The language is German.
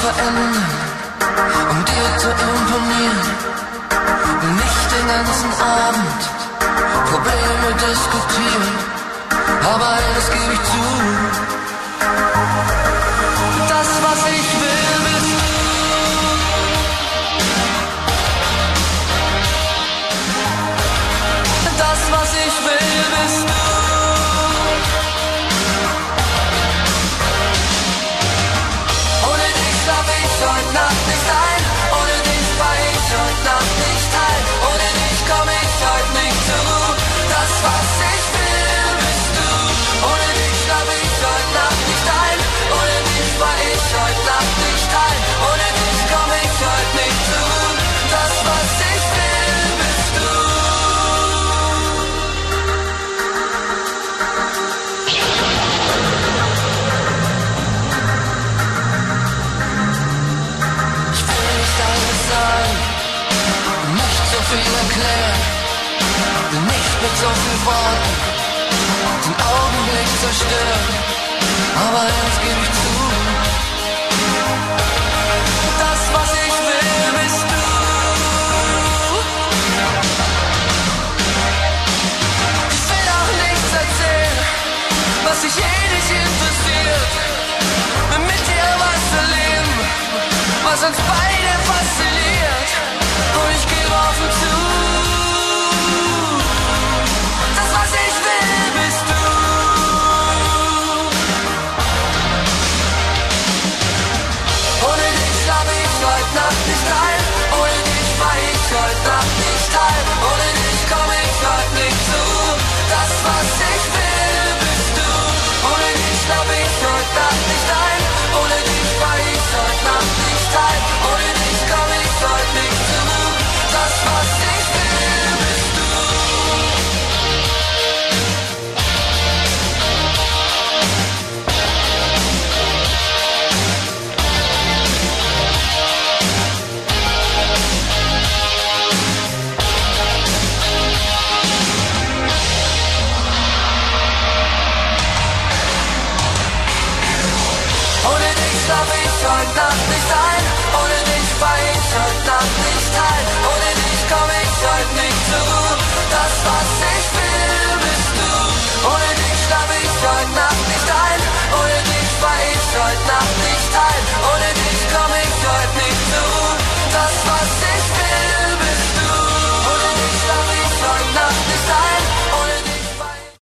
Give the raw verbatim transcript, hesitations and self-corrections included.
verändern, um dir zu imponieren. Nicht den ganzen Abend Probleme diskutieren, aber eines gebe ich zu: das, was ich will, bist du. Das, was ich will, bist du. Ohne dich schlaf ich heute Nacht nicht ein. Ohne dich war ich heute Nacht nicht heil. Ohne dich komm ich heute nicht zur Ruhe. Das, was ich will, bist du. Ohne dich schlaf ich heute Nacht nicht ein. Ohne dich war ich heute Nacht nicht heil. Ohne dich komm ich heute nicht zur Ruhe. Das, was ich will, bist du. Nicht so viel erklären, nicht mit so viel Worten, den Augenblick zerstören, aber eins gebe ich zu: das, was ich will, bist du. Ich will auch nichts erzählen, was sich eh nicht interessiert, mit dir was erleben, was uns beide fasziniert. Und ich gebe offen zu: das, was ich will, bist du. Ohne dich schlaf ich heute Nacht nicht ein. Ohne dich war ich heute Nacht nicht heil. Ohne dich komm ich heute nicht zu. Das, was ich will, bist du. Ohne dich schlaf ich heute Nacht nicht ein. Ohne dich war ich heute Nacht nicht heil. Ohne dich komm ich heute nicht zu. Das, was ich will, bist du. Ohne dich schlaf ich heute Nacht nicht ein. Ohne dich war ich heute Nacht nicht heil. Ohne dich komm ich heute nicht zur Ruhe. Das, was ich will, bist du. Ohne dich schlaf ich heute Nacht nicht